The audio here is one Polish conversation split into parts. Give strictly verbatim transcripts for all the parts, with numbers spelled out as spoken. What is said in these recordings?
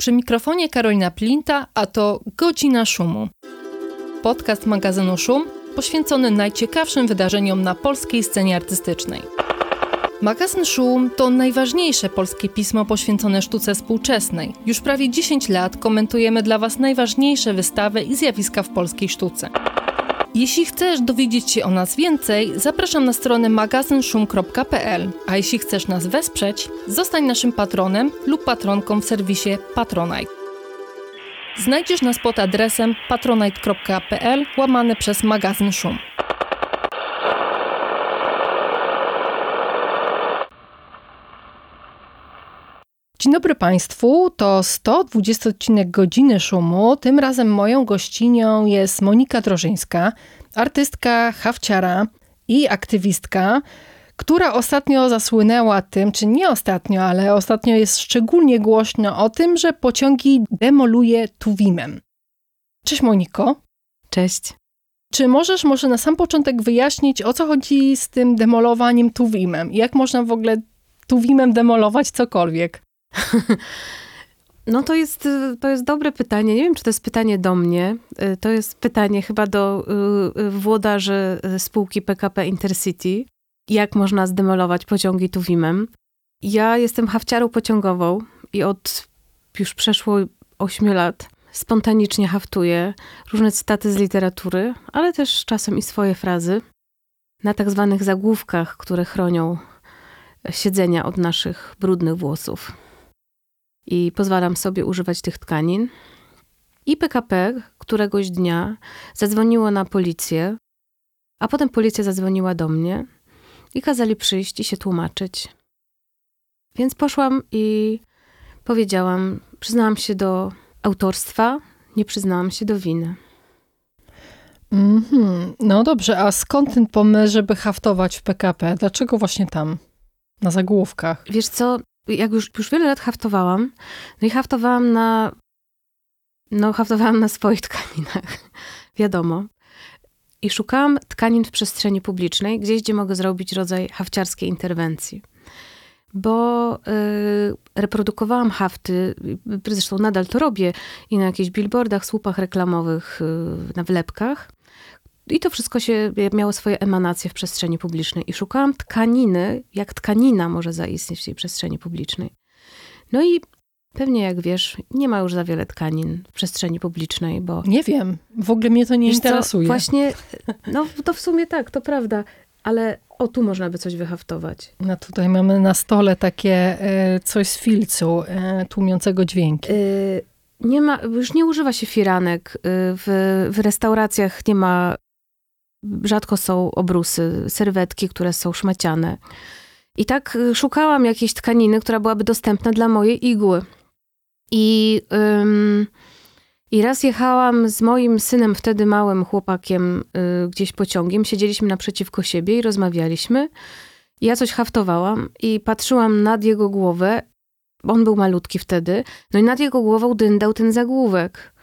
Przy mikrofonie Karolina Plinta, a to Godzina Szumu. Podcast magazynu Szum poświęcony najciekawszym wydarzeniom na polskiej scenie artystycznej. Magazyn Szum to najważniejsze polskie pismo poświęcone sztuce współczesnej. Już prawie dziesięć lat komentujemy dla Was najważniejsze wystawy i zjawiska w polskiej sztuce. Jeśli chcesz dowiedzieć się o nas więcej, zapraszam na stronę magazyn szum kropka p l, a jeśli chcesz nas wesprzeć, zostań naszym patronem lub patronką w serwisie Patronite. Znajdziesz nas pod adresem patronite kropka p l łamane przez magazyn Szum. Dzień dobry Państwu, to sto dwudziesty odcinek Godziny Szumu. Tym razem moją gościnią jest Monika Drożyńska, artystka, hafciara i aktywistka, która ostatnio zasłynęła tym, czy nie ostatnio, ale ostatnio jest szczególnie głośno o tym, że pociągi demoluje Tuwimem. Cześć Moniko. Cześć. Czy możesz może na sam początek wyjaśnić, o co chodzi z tym demolowaniem Tuwimem? I jak można w ogóle Tuwimem demolować cokolwiek? No to jest, to jest dobre pytanie. Nie wiem, czy to jest pytanie do mnie. To jest pytanie chyba do włodarzy spółki P K P Intercity. Jak można zdemolować pociągi Tuwimem? Ja jestem hafciarą pociągową i od już przeszło ośmiu lat spontanicznie haftuję różne cytaty z literatury, ale też czasem i swoje frazy na tak zwanych zagłówkach, które chronią siedzenia od naszych brudnych włosów. I pozwalam sobie używać tych tkanin. I P K P któregoś dnia zadzwoniło na policję, a potem policja zadzwoniła do mnie i kazali przyjść i się tłumaczyć. Więc poszłam i powiedziałam, przyznałam się do autorstwa, nie przyznałam się do winy. Mm-hmm. No dobrze, a skąd ten pomysł, żeby haftować w P K P? Dlaczego właśnie tam, na zagłówkach? Wiesz co, jak już, już wiele lat haftowałam, no i haftowałam na, no haftowałam na swoich tkaninach, wiadomo. I szukałam tkanin w przestrzeni publicznej, gdzieś, gdzie mogę zrobić rodzaj hafciarskiej interwencji. Bo y, reprodukowałam hafty, zresztą nadal to robię, i na jakichś billboardach, słupach reklamowych, y, na wlepkach. I to wszystko się miało swoje emanacje w przestrzeni publicznej. I szukałam tkaniny, jak tkanina może zaistnieć w tej przestrzeni publicznej. No i pewnie jak wiesz, nie ma już za wiele tkanin w przestrzeni publicznej, bo... Nie wiem, w ogóle mnie to nie wiesz interesuje. Co? Właśnie, no to w sumie tak, to prawda, ale o tu można by coś wyhaftować. No tutaj mamy na stole takie e, coś z filcu, e, tłumiącego dźwięki. Y, nie ma, już nie używa się firanek, y, w, w restauracjach nie ma, rzadko są obrusy, serwetki, które są szmaciane. I tak szukałam jakiejś tkaniny, która byłaby dostępna dla mojej igły. I, ym, i raz jechałam z moim synem, wtedy małym chłopakiem, y, gdzieś pociągiem. Siedzieliśmy naprzeciwko siebie i rozmawialiśmy. Ja coś haftowałam i patrzyłam nad jego głowę, bo on był malutki wtedy. No i nad jego głową dyndał ten zagłówek.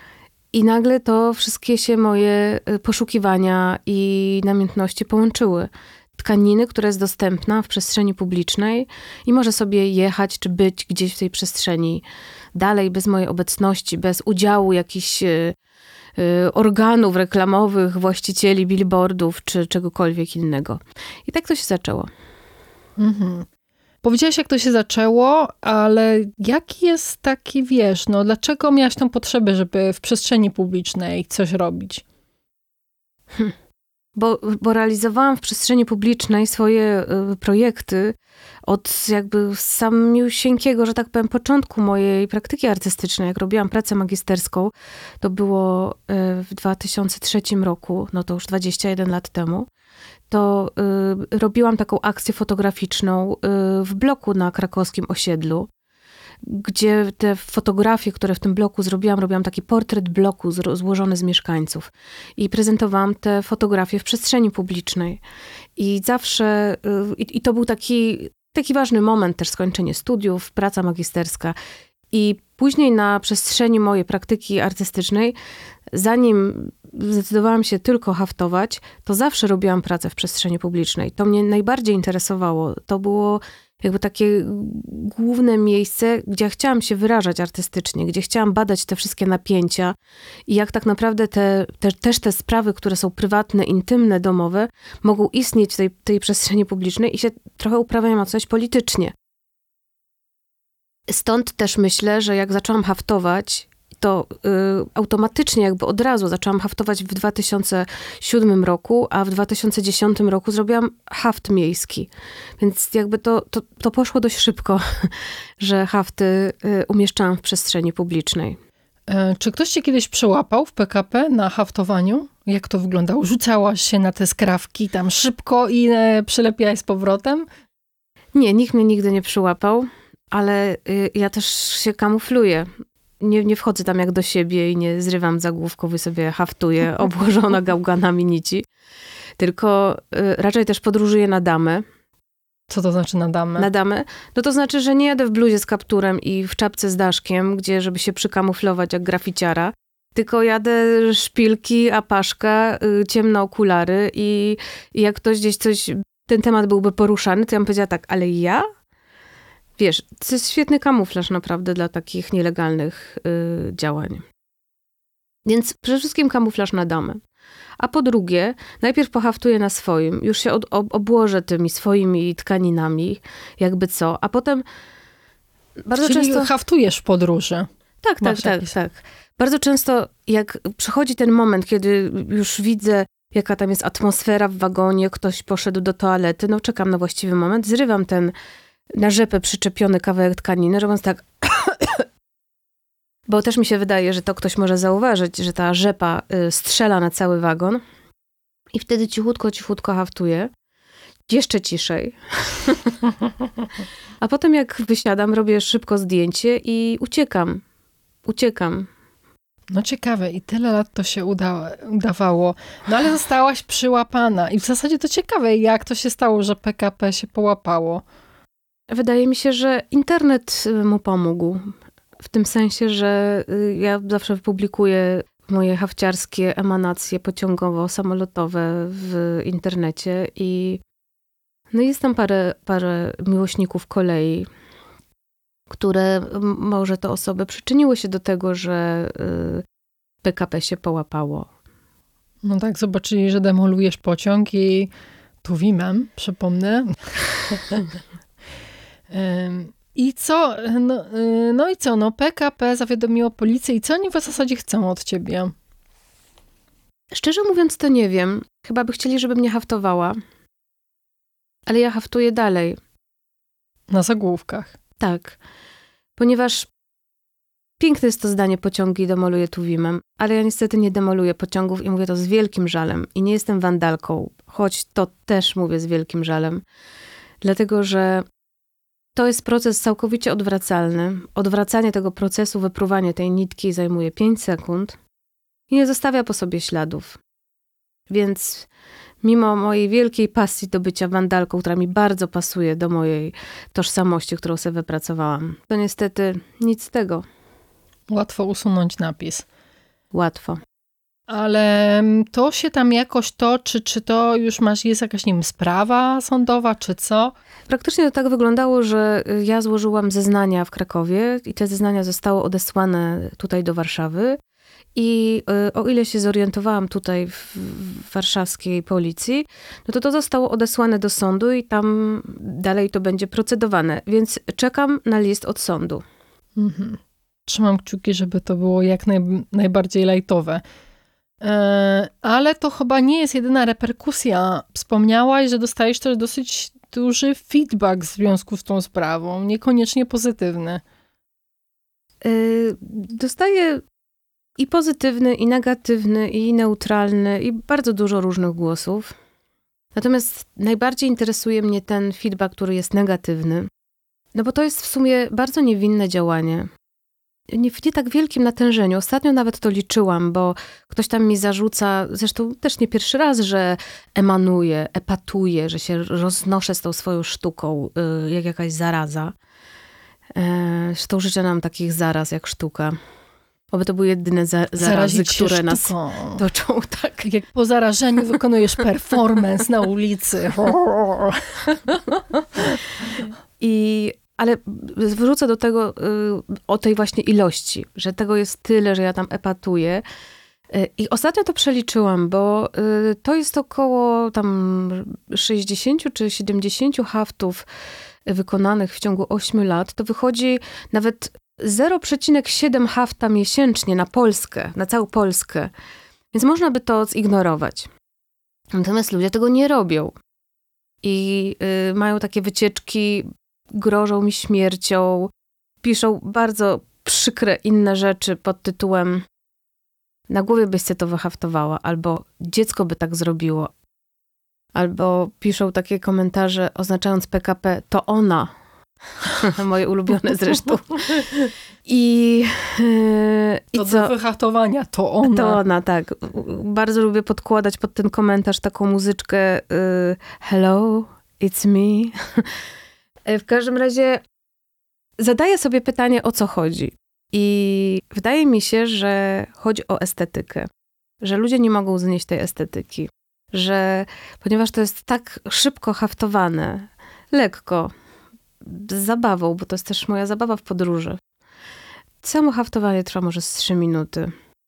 I nagle to wszystkie się moje poszukiwania i namiętności połączyły. Tkaniny, która jest dostępna w przestrzeni publicznej i może sobie jechać czy być gdzieś w tej przestrzeni dalej, bez mojej obecności, bez udziału jakichś y, y, organów reklamowych, właścicieli billboardów czy czegokolwiek innego. I tak to się zaczęło. Mhm. Powiedziałaś, jak to się zaczęło, ale jaki jest taki, wiesz, no dlaczego miałaś tą potrzebę, żeby w przestrzeni publicznej coś robić? Hm. Bo, bo realizowałam w przestrzeni publicznej swoje y, projekty od jakby samiusieńkiego, że tak powiem, początku mojej praktyki artystycznej. Jak robiłam pracę magisterską, to było y, w dwa tysiące trzecim roku, no to już dwadzieścia jeden lat temu, to y, robiłam taką akcję fotograficzną y, w bloku na krakowskim osiedlu, gdzie te fotografie, które w tym bloku zrobiłam, robiłam taki portret bloku złożony z mieszkańców. I prezentowałam te fotografie w przestrzeni publicznej. I zawsze, i, i to był taki, taki ważny moment, też skończenie studiów, praca magisterska. I później na przestrzeni mojej praktyki artystycznej zanim zdecydowałam się tylko haftować, to zawsze robiłam pracę w przestrzeni publicznej. To mnie najbardziej interesowało. To było jakby takie główne miejsce, gdzie ja chciałam się wyrażać artystycznie, gdzie chciałam badać te wszystkie napięcia i jak tak naprawdę te, te, też te sprawy, które są prywatne, intymne, domowe, mogą istnieć w tej, tej przestrzeni publicznej i się trochę uprawniać politycznie. Stąd też myślę, że jak zaczęłam haftować, to y, automatycznie jakby od razu zaczęłam haftować w dwa tysiące siódmym roku, a w dwa tysiące dziesiątym roku zrobiłam haft miejski. Więc jakby to, to, to poszło dość szybko, że hafty y, umieszczałam w przestrzeni publicznej. E, czy ktoś cię kiedyś przełapał w P K P na haftowaniu? Jak to wyglądało? Rzucałaś się na te skrawki tam szybko i e, przylepiałaś z powrotem? Nie, nikt mnie nigdy nie przyłapał, ale y, ja też się kamufluję. Nie, nie wchodzę tam jak do siebie i nie zrywam zagłówków i sobie haftuję obłożona gałganami nici. Tylko y, raczej też podróżuję na damę. Co to znaczy na damę? Na damę? No to znaczy, że nie jadę w bluzie z kapturem i w czapce z daszkiem, gdzie żeby się przykamuflować jak graficiara, tylko jadę szpilki, apaszka, y, ciemne okulary i, i jak ktoś gdzieś coś, ten temat byłby poruszany, to ja bym powiedziała tak, ale ja? Wiesz, to jest świetny kamuflaż naprawdę dla takich nielegalnych y, działań. Więc przede wszystkim kamuflaż na damę. A po drugie, najpierw pohaftuję na swoim, już się od, ob, obłożę tymi swoimi tkaninami, jakby co, a potem bardzo Czyli często... haftujesz w podróży. Tak, tak, tak, jakiś... tak. Bardzo często jak przychodzi ten moment, kiedy już widzę, jaka tam jest atmosfera w wagonie, ktoś poszedł do toalety, no czekam na właściwy moment, zrywam ten na rzepę przyczepiony kawałek tkaniny, robiąc tak, bo też mi się wydaje, że to ktoś może zauważyć, że ta rzepa y, strzela na cały wagon i wtedy cichutko, cichutko haftuję. Jeszcze ciszej. A potem jak wysiadam, robię szybko zdjęcie i uciekam. Uciekam. No ciekawe, i tyle lat to się uda, udawało. No ale zostałaś przyłapana i w zasadzie to ciekawe, jak to się stało, że P K P się połapało. Wydaje mi się, że internet mu pomógł. W tym sensie, że ja zawsze publikuję moje hafciarskie emanacje pociągowo-samolotowe w internecie i no jest tam parę, parę miłośników kolei, które może te osoby przyczyniły się do tego, że P K P się połapało. No tak, zobaczyli, że demolujesz pociąg i Tuwimem, przypomnę. I co? No, no i co? No P K P zawiadomiło policję i co oni w zasadzie chcą od ciebie? Szczerze mówiąc to nie wiem. Chyba by chcieli, żebym nie haftowała. Ale ja haftuję dalej. Na zagłówkach. Tak. Ponieważ piękne jest to zdanie, pociągi demoluje Tuwimem, ale ja niestety nie demoluję pociągów i mówię to z wielkim żalem. I nie jestem wandalką, choć to też mówię z wielkim żalem. Dlatego, że to jest proces całkowicie odwracalny. Odwracanie tego procesu, wypruwanie tej nitki zajmuje pięć sekund i nie zostawia po sobie śladów. Więc mimo mojej wielkiej pasji do bycia wandalką, która mi bardzo pasuje do mojej tożsamości, którą sobie wypracowałam, to niestety nic z tego. Łatwo usunąć napis. Łatwo. Ale to się tam jakoś toczy, czy to już masz, jest jakaś, nie wiem, sprawa sądowa, czy co? Praktycznie to tak wyglądało, że ja złożyłam zeznania w Krakowie i te zeznania zostały odesłane tutaj do Warszawy. I o ile się zorientowałam tutaj w warszawskiej policji, no to to zostało odesłane do sądu i tam dalej to będzie procedowane. Więc czekam na list od sądu. Mhm. Trzymam kciuki, żeby to było jak naj, najbardziej lajtowe. E, ale to chyba nie jest jedyna reperkusja. Wspomniałaś, że dostajesz też dosyć duży feedback w związku z tą sprawą. Niekoniecznie pozytywny. Yy, dostaję i pozytywny, i negatywny, i neutralny, i bardzo dużo różnych głosów. Natomiast najbardziej interesuje mnie ten feedback, który jest negatywny. No bo to jest w sumie bardzo niewinne działanie. Nie w nie tak wielkim natężeniu. Ostatnio nawet to liczyłam, bo ktoś tam mi zarzuca, zresztą też nie pierwszy raz, że emanuję, epatuję, że się roznoszę z tą swoją sztuką, jak jakaś zaraza. Zresztą życzę nam takich zaraz jak sztuka. Oby to były jedyne za- zarazy, które nas sztuką. toczą. Tak. Jak po zarażeniu wykonujesz performance na ulicy. I, ale wrócę do tego, y, o tej właśnie ilości, że tego jest tyle, że ja tam epatuję. Y, I ostatnio to przeliczyłam, bo y, to jest około tam sześćdziesiąt czy siedemdziesiąt haftów wykonanych w ciągu ośmiu lat. To wychodzi nawet zero przecinek siedem hafta miesięcznie na Polskę, na całą Polskę. Więc można by to zignorować. Natomiast ludzie tego nie robią. I y, mają takie wycieczki, grożą mi śmiercią, piszą bardzo przykre inne rzeczy pod tytułem na głowie byś się to wyhaftowała, albo dziecko by tak zrobiło. Albo piszą takie komentarze oznaczając P K P, to ona. Moje ulubione zresztą. I, yy, i to co? do wyhaftowania, to ona. To ona, tak. Bardzo lubię podkładać pod ten komentarz taką muzyczkę yy, hello, it's me. W każdym razie zadaję sobie pytanie, o co chodzi. I wydaje mi się, że chodzi o estetykę. Że ludzie nie mogą znieść tej estetyki. Że ponieważ to jest tak szybko haftowane, lekko, z zabawą, bo to jest też moja zabawa w podróży. Samo haftowanie trwa może z trzy minuty.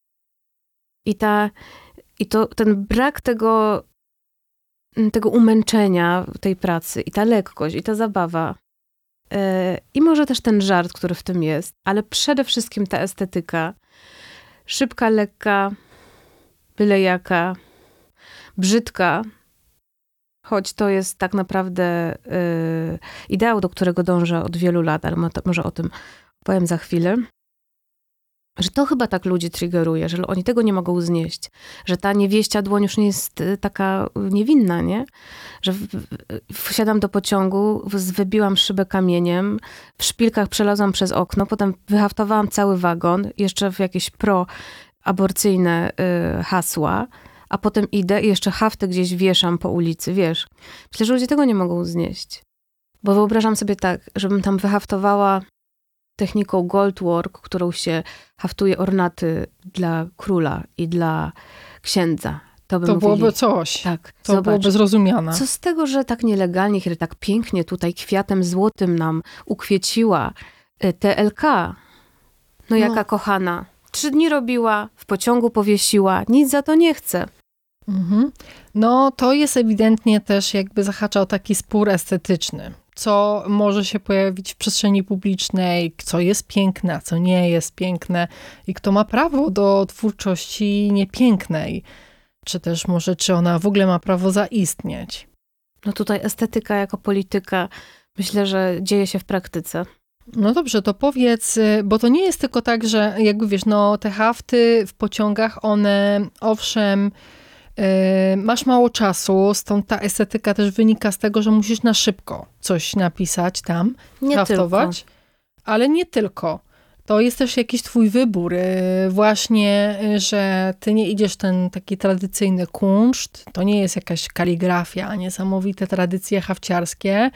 I, ta, i to, ten brak tego, tego umęczenia tej pracy, i ta lekkość, i ta zabawa, yy, i może też ten żart, który w tym jest, ale przede wszystkim ta estetyka. Szybka, lekka, byle jaka, brzydka, choć to jest tak naprawdę yy, ideał, do którego dążę od wielu lat, ale mo- może o tym powiem za chwilę, że to chyba tak ludzi triggeruje, że oni tego nie mogą znieść, że ta niewieścia dłoń już nie jest taka niewinna, nie? Że w, w, wsiadam do pociągu, wybiłam szybę kamieniem, w szpilkach przelazłam przez okno, potem wyhaftowałam cały wagon, jeszcze w jakieś pro-aborcyjne yy, hasła, a potem idę i jeszcze haftę gdzieś wieszam po ulicy, wiesz. Myślę, że ludzie tego nie mogą znieść. Bo wyobrażam sobie tak, żebym tam wyhaftowała techniką goldwork, którą się haftuje ornaty dla króla i dla księdza. To, by to mówili, byłoby coś. Tak, to zobacz, byłoby zrozumiane. Co z tego, że tak nielegalnie, kiedy tak pięknie tutaj kwiatem złotym nam ukwieciła T L K. No jaka no. kochana. Trzy dni robiła, w pociągu powiesiła, nic za to nie chce. Mhm. No to jest ewidentnie też jakby zahacza o taki spór estetyczny. Co może się pojawić w przestrzeni publicznej, co jest piękne, a co nie jest piękne i kto ma prawo do twórczości niepięknej. Czy też może, czy ona w ogóle ma prawo zaistnieć. No tutaj estetyka jako polityka, myślę, że dzieje się w praktyce. No dobrze, to powiedz, bo to nie jest tylko tak, że jakby wiesz, no te hafty w pociągach, one owszem, yy, masz mało czasu, stąd ta estetyka też wynika z tego, że musisz na szybko coś napisać tam, nie haftować, tylko. Ale nie tylko. To jest też jakiś twój wybór, yy, właśnie, yy, że ty nie idziesz w ten taki tradycyjny kunszt, to nie jest jakaś kaligrafia, niesamowite tradycje hafciarskie,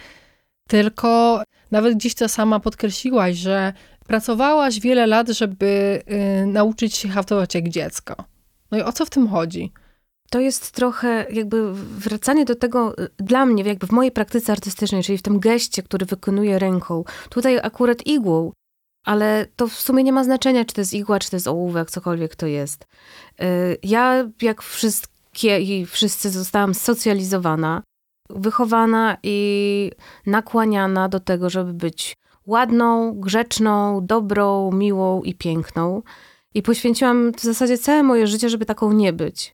tylko nawet gdzieś to sama podkreśliłaś, że pracowałaś wiele lat, żeby y, nauczyć się haftować jak dziecko. No i o co w tym chodzi? To jest trochę jakby wracanie do tego dla mnie, jakby w mojej praktyce artystycznej, czyli w tym geście, który wykonuję ręką. Tutaj akurat igłą, ale to w sumie nie ma znaczenia, czy to jest igła, czy to jest ołówek, cokolwiek to jest. Y, ja, jak wszystkie i wszyscy, zostałam socjalizowana, wychowana i nakłaniana do tego, żeby być ładną, grzeczną, dobrą, miłą i piękną. I poświęciłam w zasadzie całe moje życie, żeby taką nie być.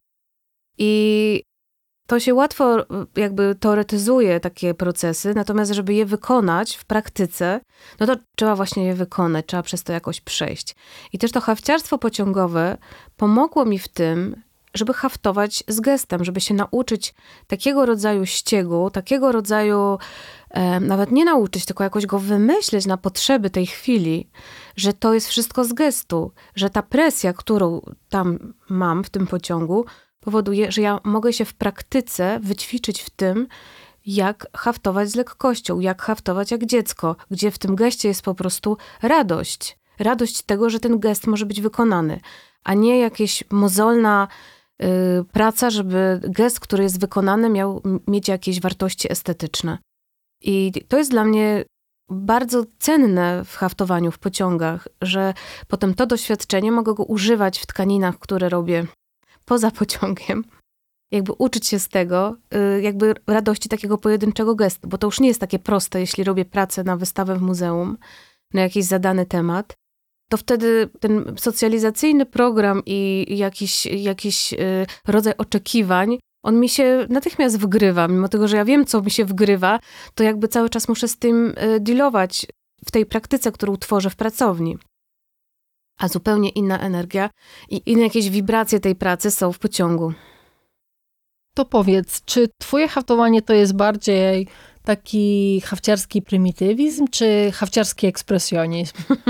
I to się łatwo jakby teoretyzuje takie procesy, natomiast żeby je wykonać w praktyce, no to trzeba właśnie je wykonać, trzeba przez to jakoś przejść. I też to hafciarstwo pociągowe pomogło mi w tym, żeby haftować z gestem, żeby się nauczyć takiego rodzaju ściegu, takiego rodzaju, e, nawet nie nauczyć, tylko jakoś go wymyśleć na potrzeby tej chwili, że to jest wszystko z gestu, że ta presja, którą tam mam w tym pociągu, powoduje, że ja mogę się w praktyce wyćwiczyć w tym, jak haftować z lekkością, jak haftować jak dziecko, gdzie w tym geście jest po prostu radość. radość tego, że ten gest może być wykonany, a nie jakaś mozolna y, praca, żeby gest, który jest wykonany, miał mieć jakieś wartości estetyczne. I to jest dla mnie bardzo cenne w haftowaniu, w pociągach, że potem to doświadczenie mogę go używać w tkaninach, które robię poza pociągiem. Jakby uczyć się z tego, jakby radości takiego pojedynczego gestu, bo to już nie jest takie proste, jeśli robię pracę na wystawę w muzeum, na jakiś zadany temat, to wtedy ten socjalizacyjny program i jakiś, jakiś rodzaj oczekiwań, on mi się natychmiast wgrywa. Mimo tego, że ja wiem, co mi się wgrywa, to jakby cały czas muszę z tym dealować w tej praktyce, którą tworzę w pracowni. A zupełnie inna energia i inne jakieś wibracje tej pracy są w pociągu. To powiedz, czy twoje haftowanie to jest bardziej taki hafciarski prymitywizm, czy hafciarski ekspresjonizm?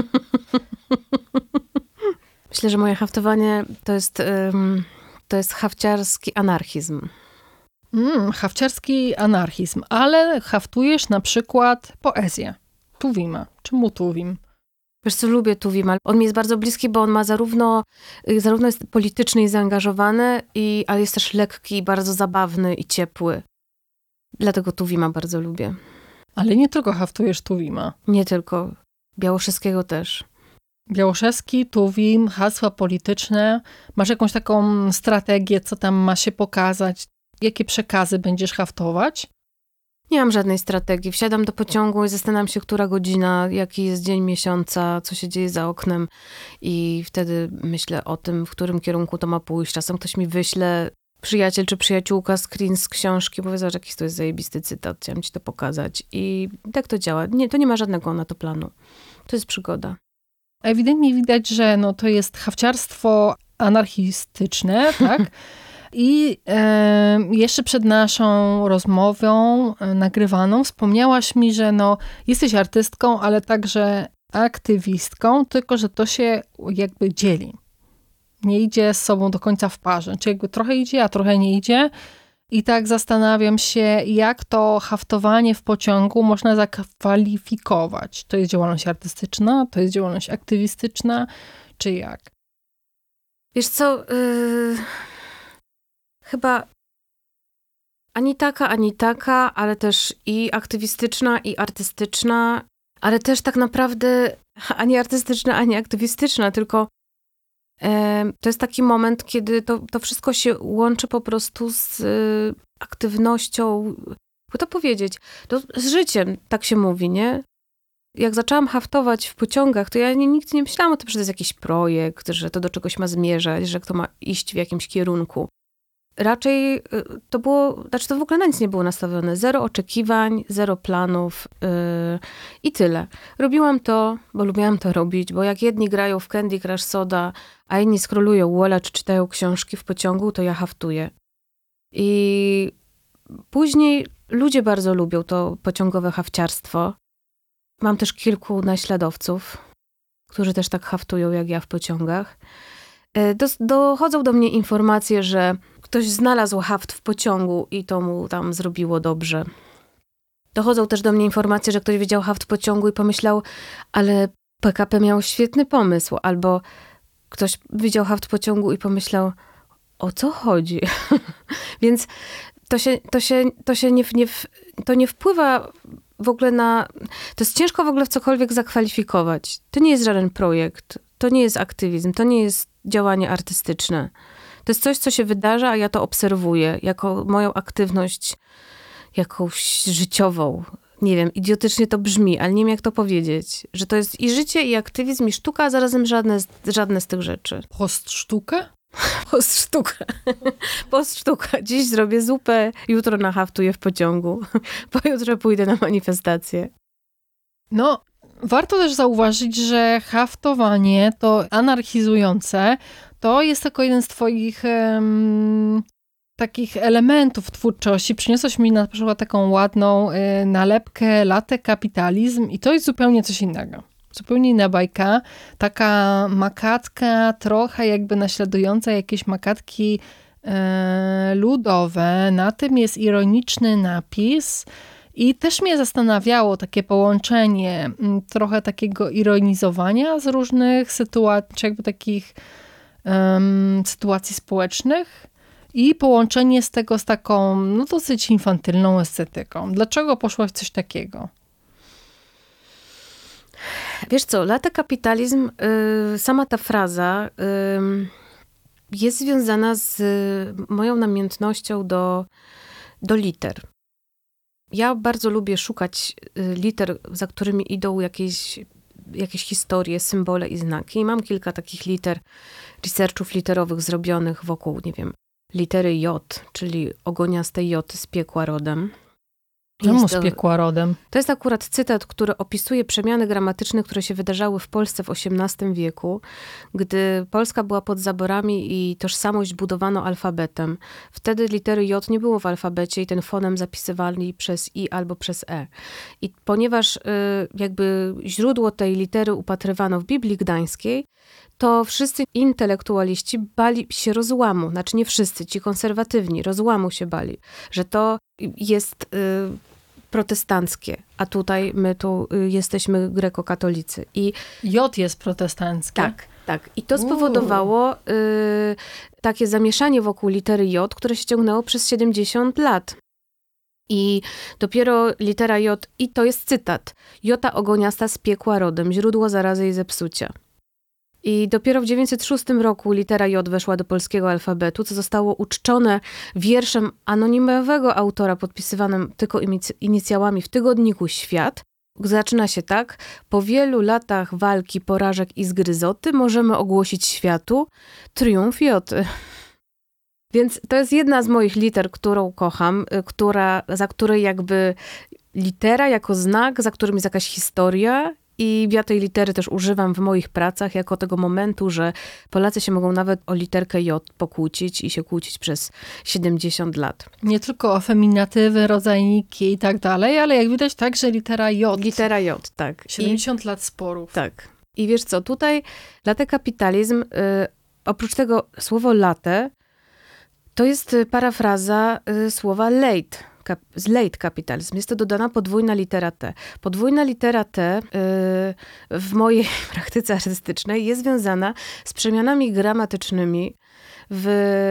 Myślę, że moje haftowanie to jest, um, to jest hafciarski anarchizm. Mm, hafciarski anarchizm, ale haftujesz na przykład poezję. Tuwima. Czemu Tuwim? Wiesz co, lubię Tuwima. On mi jest bardzo bliski, bo on ma zarówno, zarówno jest polityczny i zaangażowany, i, ale jest też lekki, bardzo zabawny i ciepły. Dlatego Tuwima bardzo lubię. Ale nie tylko haftujesz Tuwima. Nie tylko. Białoszewskiego też. Białoszewski, Tuwim, hasła polityczne. Masz jakąś taką strategię, co tam ma się pokazać? Jakie przekazy będziesz haftować? Nie mam żadnej strategii. Wsiadam do pociągu i zastanawiam się, która godzina, jaki jest dzień miesiąca, co się dzieje za oknem i wtedy myślę o tym, w którym kierunku to ma pójść. Czasem ktoś mi wyśle, przyjaciel czy przyjaciółka, screen z książki, powie, że jakiś to jest zajebisty cytat, chciałam ci to pokazać. I tak to działa. Nie, to nie ma żadnego na to planu. To jest przygoda. Ewidentnie widać, że no, to jest hafciarstwo anarchistyczne, tak? I e, jeszcze przed naszą rozmową e, nagrywaną wspomniałaś mi, że no, jesteś artystką, ale także aktywistką, tylko że to się jakby dzieli. Nie idzie z sobą do końca w parze. Czyli jakby trochę idzie, a trochę nie idzie. I tak zastanawiam się, jak to haftowanie w pociągu można zakwalifikować. To jest działalność artystyczna, to jest działalność aktywistyczna, czy jak? Wiesz co... Yy... Chyba ani taka, ani taka, ale też i aktywistyczna, i artystyczna, ale też tak naprawdę ani artystyczna, ani aktywistyczna, tylko e, to jest taki moment, kiedy to, to wszystko się łączy po prostu z y, aktywnością, jakby to powiedzieć, to z życiem, tak się mówi, nie? Jak zaczęłam haftować w pociągach, to ja nie, nigdy nie myślałam o tym, że to jest jakiś projekt, że to do czegoś ma zmierzać, że to ma iść w jakimś kierunku. Raczej to było, znaczy to w ogóle na nic nie było nastawione. Zero oczekiwań, zero planów yy, i tyle. Robiłam to, bo lubiłam to robić, bo jak jedni grają w Candy Crush Soda, a inni scrollują Walla czy czytają książki w pociągu, to ja haftuję. I później ludzie bardzo lubią to pociągowe hafciarstwo. Mam też kilku naśladowców, którzy też tak haftują jak ja w pociągach. Do, dochodzą do mnie informacje, że ktoś znalazł haft w pociągu i to mu tam zrobiło dobrze. Dochodzą też do mnie informacje, że ktoś widział haft w pociągu i pomyślał, ale P K P miał świetny pomysł. Albo ktoś widział haft w pociągu i pomyślał, o co chodzi? Więc to się, to się, to się nie, nie, to nie wpływa w ogóle na... To jest ciężko w ogóle w cokolwiek zakwalifikować. To nie jest żaden projekt. To nie jest aktywizm. To nie jest działanie artystyczne. To jest coś, co się wydarza, a ja to obserwuję jako moją aktywność jakąś życiową. Nie wiem, idiotycznie to brzmi, ale nie wiem, jak to powiedzieć. Że to jest i życie, i aktywizm, i sztuka, a zarazem żadne, żadne z tych rzeczy. Postsztuka? Postsztuka. Postsztuka. Dziś zrobię zupę, jutro nahaftuję w pociągu. Pojutrze pójdę na manifestację. No, warto też zauważyć, że haftowanie to anarchizujące to jest tylko jeden z twoich um, takich elementów twórczości. Przyniosłeś mi na przykład taką ładną y, nalepkę Latte Kapitalizm i to jest zupełnie coś innego. Zupełnie inna bajka. Taka makatka trochę jakby naśladująca jakieś makatki y, ludowe. Na tym jest ironiczny napis I też mnie zastanawiało takie połączenie trochę takiego ironizowania z różnych sytuacji, czy jakby takich um, sytuacji społecznych i połączenie z tego z taką no, dosyć infantylną estetyką. Dlaczego poszłaś w coś takiego? Wiesz co, latte kapitalizm, yy, sama ta fraza yy, jest związana z moją namiętnością do, do liter. Ja bardzo lubię szukać liter, za którymi idą jakieś, jakieś historie, symbole i znaki. I mam kilka takich liter, researchów literowych zrobionych wokół, nie wiem, litery J, czyli ogoniastej Joty z piekła rodem. Czemu z piekła rodem? To jest akurat cytat, który opisuje przemiany gramatyczne, które się wydarzały w Polsce w osiemnastym wieku, gdy Polska była pod zaborami i tożsamość budowano alfabetem. Wtedy litery J nie było w alfabecie i ten fonem zapisywali przez I albo przez E. I ponieważ y, jakby źródło tej litery upatrywano w Biblii Gdańskiej, to wszyscy intelektualiści bali się rozłamu. Znaczy nie wszyscy, ci konserwatywni rozłamu się bali, że to jest y, protestanckie, a tutaj my tu y, jesteśmy grekokatolicy. I J jest protestanckie. Tak, tak. I to spowodowało y, takie zamieszanie wokół litery J, które się ciągnęło przez siedemdziesiąt lat. I dopiero litera J, i to jest cytat, Jota ogoniasta z piekła rodem, źródło zarazy i zepsucia. I dopiero w dziewięćset szóstym roku litera J weszła do polskiego alfabetu, co zostało uczczone wierszem anonimowego autora podpisywanym tylko inicjałami w tygodniku Świat. Zaczyna się tak: po wielu latach walki, porażek i zgryzoty możemy ogłosić światu triumf Joty. Więc to jest jedna z moich liter, którą kocham, która, za której jakby litera jako znak, za którym jest jakaś historia. I ja tej litery też używam w moich pracach jako tego momentu, że Polacy się mogą nawet o literkę J pokłócić i się kłócić przez siedemdziesiąt lat. Nie tylko o feminatywy, rodzajniki i tak dalej, ale jak widać także litera J. Litera J, tak. siedemdziesiąt I, lat sporów. Tak. I wiesz co, tutaj latte kapitalizm, y, oprócz tego słowo latte, to jest parafraza y, słowa late. Kap, z late capitalism. Jest to dodana podwójna litera T. Podwójna litera T yy, w mojej praktyce artystycznej jest związana z przemianami gramatycznymi w,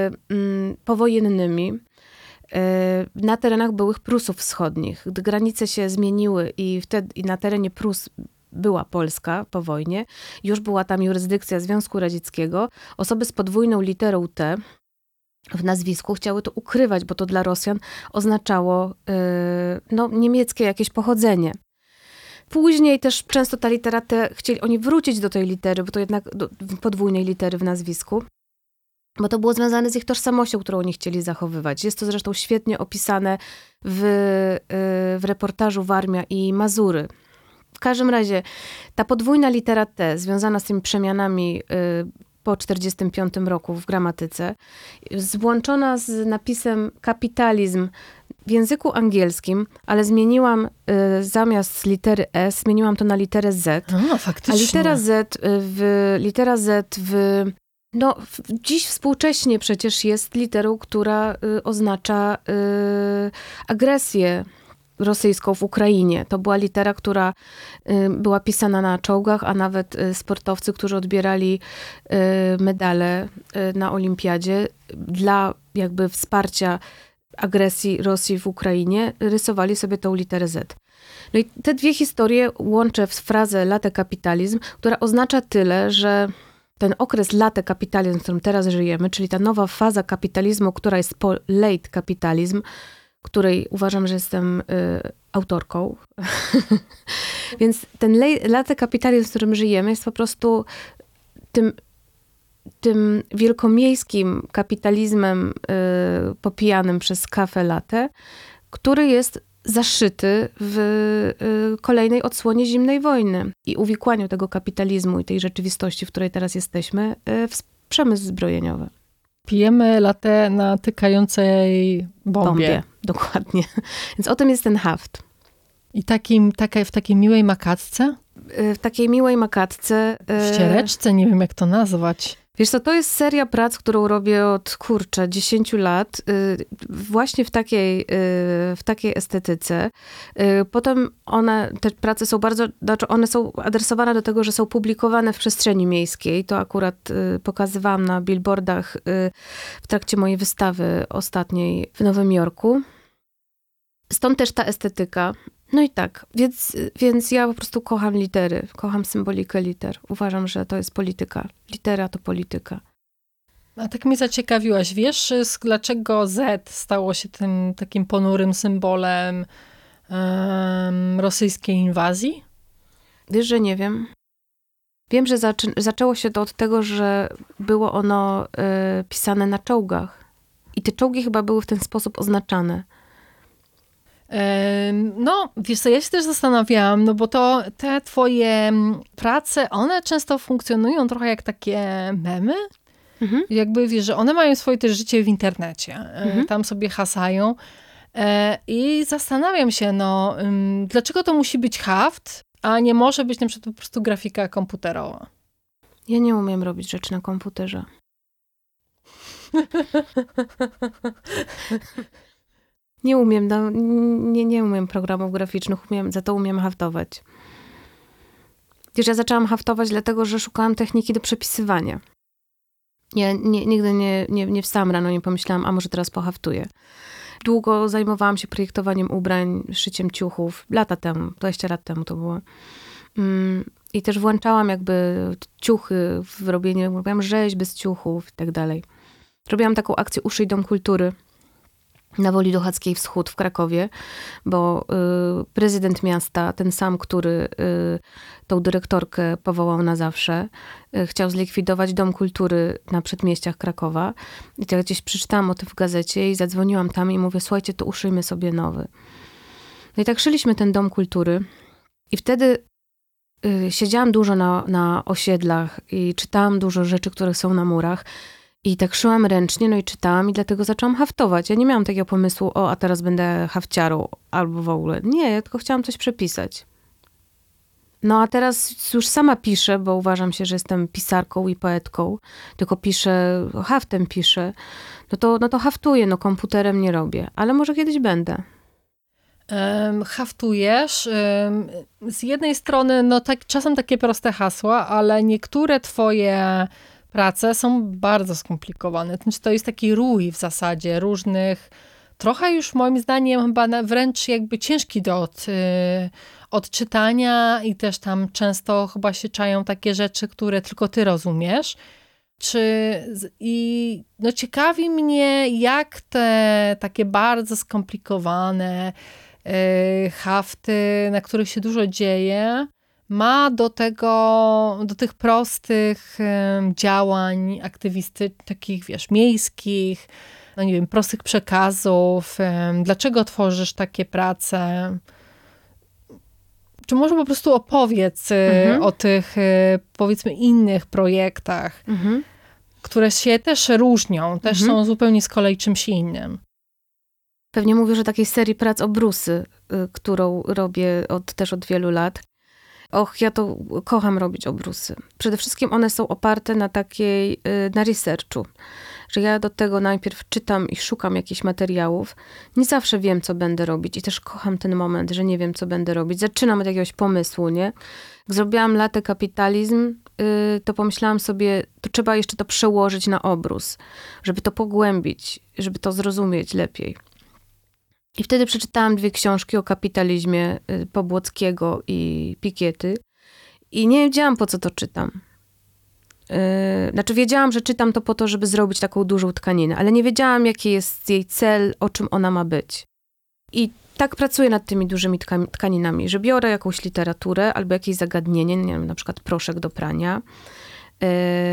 yy, powojennymi yy, na terenach byłych Prusów Wschodnich. Gdy granice się zmieniły i wtedy i na terenie Prus była Polska po wojnie, już była tam jurysdykcja Związku Radzieckiego, osoby z podwójną literą T w nazwisku chciały to ukrywać, bo to dla Rosjan oznaczało yy, no, niemieckie jakieś pochodzenie. Później też często ta litera T, chcieli oni wrócić do tej litery, bo to jednak do podwójnej litery w nazwisku, bo to było związane z ich tożsamością, którą oni chcieli zachowywać. Jest to zresztą świetnie opisane w, yy, w reportażu Warmia i Mazury. W każdym razie ta podwójna litera T związana z tymi przemianami yy, po czterdziestym piątym roku w gramatyce, złączona z napisem kapitalizm w języku angielskim, ale zmieniłam y, zamiast litery S, zmieniłam to na literę Z. No, faktycznie. A litera Z w, litera Z w, no, w, dziś współcześnie przecież jest literą, która y, oznacza y, agresję rosyjską w Ukrainie. To była litera, która y, była pisana na czołgach, a nawet y, sportowcy, którzy odbierali y, medale y, na olimpiadzie dla jakby wsparcia agresji Rosji w Ukrainie, rysowali sobie tą literę Z. No i te dwie historie łączę w frazę latte kapitalizm, która oznacza tyle, że ten okres latte kapitalizm, w którym teraz żyjemy, czyli ta nowa faza kapitalizmu, która jest po late kapitalizm, której uważam, że jestem y, autorką. Więc ten latte kapitalizm, w którym żyjemy, jest po prostu tym, tym wielkomiejskim kapitalizmem y, popijanym przez kafe latte, który jest zaszyty w y, kolejnej odsłonie zimnej wojny i uwikłaniu tego kapitalizmu i tej rzeczywistości, w której teraz jesteśmy, y, w przemysł zbrojeniowy. Pijemy latte na tykającej bombie. bombie. Dokładnie. Więc o tym jest ten haft. I takim, taka, w takiej miłej makatce? W takiej miłej makatce. W ściereczce? Nie wiem, jak to nazwać. Wiesz co, to jest seria prac, którą robię od, kurczę, dziesięciu lat, yy, właśnie w takiej, yy, w takiej estetyce. Yy, potem one, te prace są bardzo, znaczy one są adresowane do tego, że są publikowane w przestrzeni miejskiej. To akurat yy, pokazywałam na billboardach yy, w trakcie mojej wystawy ostatniej w Nowym Jorku. Stąd też ta estetyka. No i tak, więc, więc ja po prostu kocham litery, kocham symbolikę liter. Uważam, że to jest polityka. Litera to polityka. A tak mnie zaciekawiłaś, wiesz, dlaczego Z stało się tym takim ponurym symbolem um, rosyjskiej inwazji? Wiesz, że nie wiem. Wiem, że zaczę- zaczęło się to od tego, że było ono y, pisane na czołgach. I te czołgi chyba były w ten sposób oznaczane. No, wiesz co, ja się też zastanawiałam, no bo to te twoje prace, one często funkcjonują trochę jak takie memy. Mhm. Jakby, wiesz, że one mają swoje też życie w internecie. Mhm. Tam sobie hasają. I zastanawiam się, no, dlaczego to musi być haft, a nie może być na przykład po prostu grafika komputerowa? Ja nie umiem robić rzeczy na komputerze. Nie umiem, no, nie, nie umiem programów graficznych, umiem, za to umiem haftować. Wiesz, ja zaczęłam haftować dlatego, że szukałam techniki do przepisywania. Ja nie, nigdy nie, nie, nie wstałam rano, nie pomyślałam, a może teraz pohaftuję. Długo zajmowałam się projektowaniem ubrań, szyciem ciuchów. Lata temu, dwadzieścia lat temu to było. I też włączałam jakby ciuchy w robienie, robiłam rzeźby z ciuchów i tak dalej. Robiłam taką akcję Uszyj Dom Kultury na Woli Dochackiej Wschód w Krakowie, bo y, prezydent miasta, ten sam, który y, tą dyrektorkę powołał na zawsze, y, chciał zlikwidować Dom Kultury na przedmieściach Krakowa. I to ja gdzieś przeczytałam o tym w gazecie i zadzwoniłam tam i mówię, słuchajcie, to uszyjmy sobie nowy. No i tak szyliśmy ten Dom Kultury i wtedy y, siedziałam dużo na, na osiedlach i czytałam dużo rzeczy, które są na murach. I tak szyłam ręcznie, no i czytałam i dlatego zaczęłam haftować. Ja nie miałam takiego pomysłu, o, a teraz będę hafciarą albo w ogóle. Nie, ja tylko chciałam coś przepisać. No a teraz już sama piszę, bo uważam się, że jestem pisarką i poetką. Tylko piszę, haftem piszę. No to, no to haftuję, no komputerem nie robię. Ale może kiedyś będę. Um, haftujesz. Um, z jednej strony, no tak, czasem takie proste hasła, ale niektóre twoje prace są bardzo skomplikowane. To jest taki rój w zasadzie różnych, trochę już moim zdaniem chyba wręcz jakby ciężki do od, yy, odczytania i też tam często chyba się czają takie rzeczy, które tylko ty rozumiesz. Czy, i no ciekawi mnie, jak te takie bardzo skomplikowane yy, hafty, na których się dużo dzieje, ma do tego, do tych prostych um, działań aktywistycznych, takich, wiesz, miejskich, no nie wiem, prostych przekazów. Um, dlaczego tworzysz takie prace? Czy może po prostu opowiedz mhm. o tych, powiedzmy, innych projektach, mhm. które się też różnią, też mhm. są zupełnie z kolei czymś innym. Pewnie mówisz o takiej serii prac Obrusy, y, którą robię od, też od wielu lat. Och, ja to kocham robić obrusy. Przede wszystkim one są oparte na takiej, na researchu, że ja do tego najpierw czytam i szukam jakichś materiałów. Nie zawsze wiem, co będę robić i też kocham ten moment, że nie wiem, co będę robić. Zaczynam od jakiegoś pomysłu, nie? Jak zrobiłam Latte Kapitalizm, to pomyślałam sobie, to trzeba jeszcze to przełożyć na obrus, żeby to pogłębić, żeby to zrozumieć lepiej. I wtedy przeczytałam dwie książki o kapitalizmie Pobłockiego i Pikiety i nie wiedziałam, po co to czytam. Yy, znaczy wiedziałam, że czytam to po to, żeby zrobić taką dużą tkaninę, ale nie wiedziałam, jaki jest jej cel, o czym ona ma być. I tak pracuję nad tymi dużymi tka- tkaninami, że biorę jakąś literaturę albo jakieś zagadnienie, nie wiem, na przykład proszek do prania. Yy,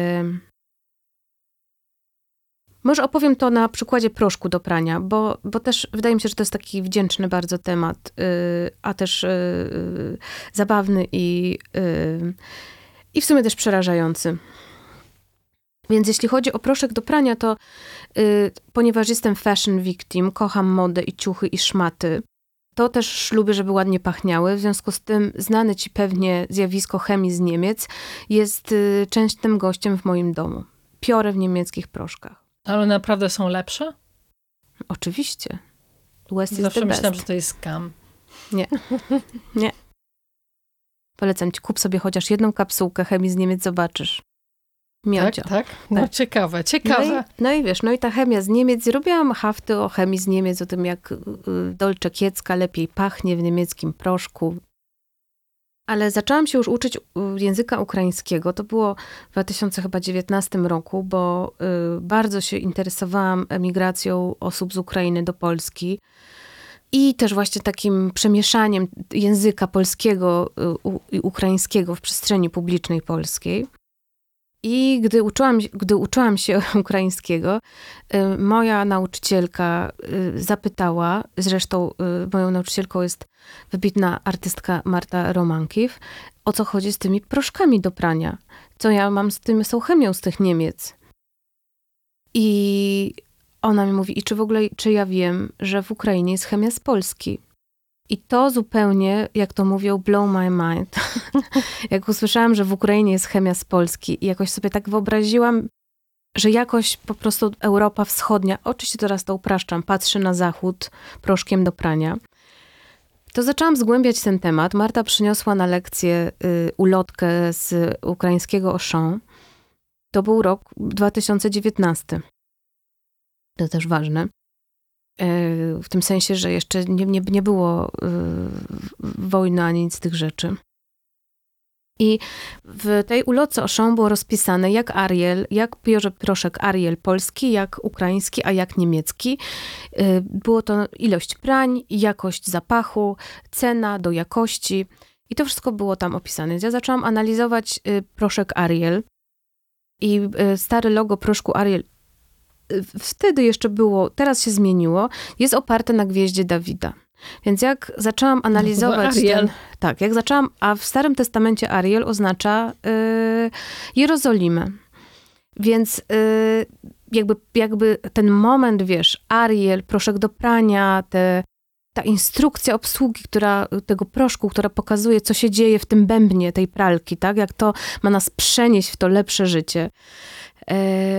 Może opowiem to na przykładzie proszku do prania, bo, bo też wydaje mi się, że to jest taki wdzięczny bardzo temat, yy, a też yy, zabawny i, yy, i w sumie też przerażający. Więc jeśli chodzi o proszek do prania, to yy, ponieważ jestem fashion victim, kocham modę i ciuchy i szmaty, to też lubię, żeby ładnie pachniały. W związku z tym znane ci pewnie zjawisko chemii z Niemiec jest yy, częstym gościem w moim domu. upiorę w niemieckich proszkach. Ale naprawdę są lepsze? Oczywiście. West is Zawsze the best. myślałam, że to jest scam. Nie. Nie. Polecam ci, kup sobie chociaż jedną kapsułkę chemii z Niemiec, zobaczysz. Miodzio. Tak, tak? No tak. ciekawe, ciekawe. No i, no i wiesz, no i ta chemia z Niemiec, robiłam hafty o chemii z Niemiec, o tym jak Dolce Kiecka lepiej pachnie w niemieckim proszku. Ale zaczęłam się już uczyć języka ukraińskiego. To było w dwa tysiące dziewiętnastym roku, bo y, bardzo się interesowałam emigracją osób z Ukrainy do Polski. I też właśnie takim przemieszaniem języka polskiego i ukraińskiego w przestrzeni publicznej polskiej. I gdy uczyłam, gdy uczyłam się ukraińskiego, moja nauczycielka zapytała, zresztą moją nauczycielką jest wybitna artystka Marta Romankiw, o co chodzi z tymi proszkami do prania. Co ja mam z tym, z tą chemią z tych Niemiec. I ona mi mówi, i czy w ogóle, czy ja wiem, że w Ukrainie jest chemia z Polski. I to zupełnie, jak to mówią, blow my mind. Jak usłyszałam, że w Ukrainie jest chemia z Polski i jakoś sobie tak wyobraziłam, że jakoś po prostu Europa Wschodnia, oczywiście teraz to upraszczam, patrzy na zachód proszkiem do prania. To zaczęłam zgłębiać ten temat. Marta przyniosła na lekcję y, ulotkę z ukraińskiego Auchan. To był rok dwa tysiące dziewiętnasty. To też ważne. W tym sensie, że jeszcze nie, nie, nie było wojny ani nic z tych rzeczy. I w tej ulotce Auchan było rozpisane, jak Ariel, jak bierze proszek Ariel polski, jak ukraiński, a jak niemiecki. Było to ilość prań, jakość zapachu, cena do jakości. I to wszystko było tam opisane. Ja zaczęłam analizować proszek Ariel i stare logo proszku Ariel wtedy jeszcze było, teraz się zmieniło, jest oparte na gwieździe Dawida. Więc jak zaczęłam analizować... No, ten, tak, jak zaczęłam, a w Starym Testamencie Ariel oznacza yy, Jerozolimę. Więc yy, jakby, jakby ten moment, wiesz, Ariel, proszek do prania, te, ta instrukcja obsługi, która, tego proszku, która pokazuje, co się dzieje w tym bębnie tej pralki, tak? Jak to ma nas przenieść w to lepsze życie. Yy,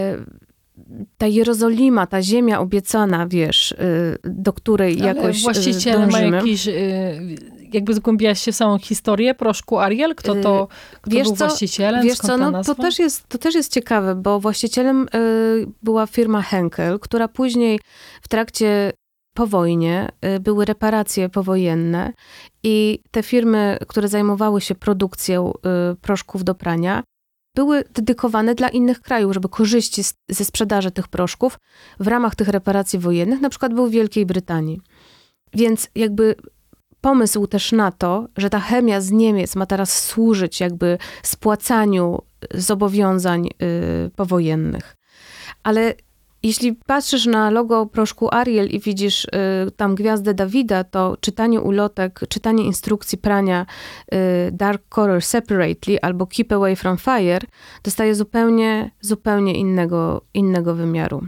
Ta Jerozolima, ta ziemia obiecana, wiesz, do której ale jakoś właściciele dążymy. ma jakiś, jakby zgłębiałaś się w samą historię proszku Ariel? Kto to kto wiesz był co, właścicielem? Wiesz Skąd co, ta no nazwa? to też, jest, to też jest ciekawe, bo właścicielem była firma Henkel, która później w trakcie po wojnie były reparacje powojenne i te firmy, które zajmowały się produkcją proszków do prania, były dedykowane dla innych krajów, żeby korzyści z, ze sprzedaży tych proszków w ramach tych reparacji wojennych, na przykład był w Wielkiej Brytanii. Więc jakby pomysł też na to, że ta chemia z Niemiec ma teraz służyć jakby spłacaniu zobowiązań y, powojennych. Ale jeśli patrzysz na logo proszku Ariel i widzisz y, tam gwiazdę Dawida, to czytanie ulotek, czytanie instrukcji prania y, dark color separately albo keep away from fire dostaje zupełnie, zupełnie innego, innego wymiaru.